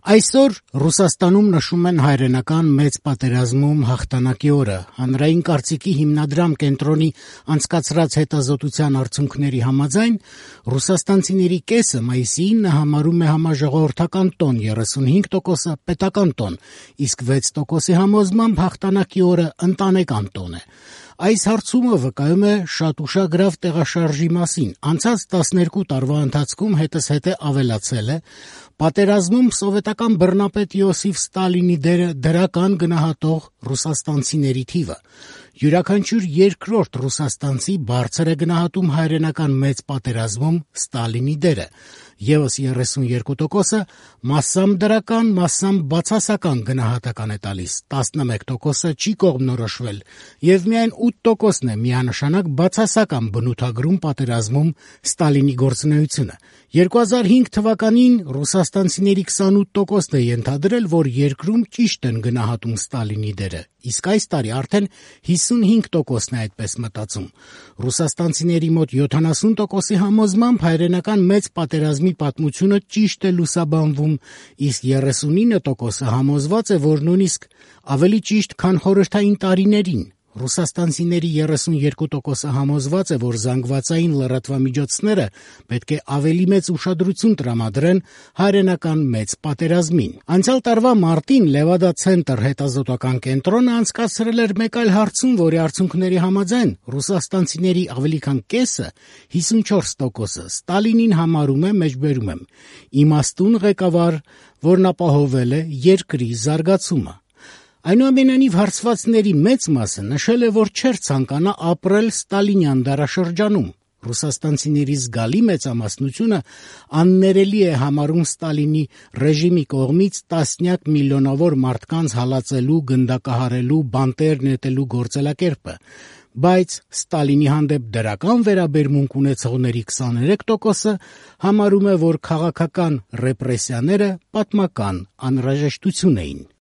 Այսօր Ռուսաստանում նշում են հայրենական մեծ պատերազմում հաղթանակի օրը։ Հանրային կարծիքի հիմնադրամ կենտրոնի անցկացրած հետազոտության արդյունքների համաձայն ռուսաստանցիների կեսը մայիսի 9-ը համարում է համաժողովրդական տոն, 35%-ը պետական տոն, իսկ 6%-ի համոզմամբ հաղթանակի օրը ընտանեկան տոն է։ Այս հարցումը վկայում է շատ ուշագրավ տեղաշարժի մասին։ Անցած 12 տարվա ընթացքում հետզհետե ավելացել է պատերազմում սովետական բռնապետ Յոսիֆ Ստալինի դերը դրական գնահատող ռուսաստանցիների թիվը։ Յուրաքանչյուր երկրորդ ռուսաստանցի բարձր է գնահատում հայրենական մեծ պատերազմում Ստալինի դերը։ Եվս 32%-ը մասսամբ դրական, մասսամբ բացասական գնահատական է տալիս, 11%-ը չի կողմնորոշվել եւ միայն 8%-ն է միանշանակ բացասական բնութագրում պատերազմում Ստալինի գործունեությունը։ 2005 թվականին ռուսաստանցիների 28%-ն է ենթադրել, որ երկրում ճիշտ են գնահատում Ստալինի դերը, իսկ այս տարի արդեն 55%-ն է այդպես մտածում։ Ռուսաստանցիների մոտ 70%-ի համոզմամբ հայրենական մեծ պատերազմի պատմությունը ճիշտ է լուսաբանվում, իսկ 39%-ը համոզված է, որ նույնիսկ ավելի ճիշտ, քան խորհրդային տարիներին։ Ռուսաստանցիների 32%-ը համոզված է, որ զանգվածային լրատվամիջոցները պետք է ավելի մեծ ուշադրություն տրամադրեն հայրենական մեծ պատերազմին։ Անցյալ տարվա մարտին Լևադա Ցենտր հետազոտական կենտրոնը անցկացրել էր մեկ այլ հարցում, որի արդյունքների համաձայն ռուսաստանցիների ավելի քան կեսը, 54%-ը Ստալինին համարում է, մեջբերում եմ, իմաստուն ղեկավար, որն ապահովել է երկրի զարգացումը։ Այնուամենայնիվ հարցվածների մեծ մասը նշել է, որ չէր ցանկանա ապրել ստալինյան դարաշրջանում։ Ռուսաստանցիների զգալի մեծամասնությունը աններելի է համարում Ստալինի ռեժիմի կողմից տասնյակ միլիոնավոր մարդկանց հալածելու, գնդակահարելու, բանտեր նետելու գործելակերպը, բայց Ստալինի հանդեպ դրական վերաբերմունք ունեցողների 23%-ը համարում է, որ քաղաքական ռեպրեսիաները պատմական անհրաժեշտություն էին։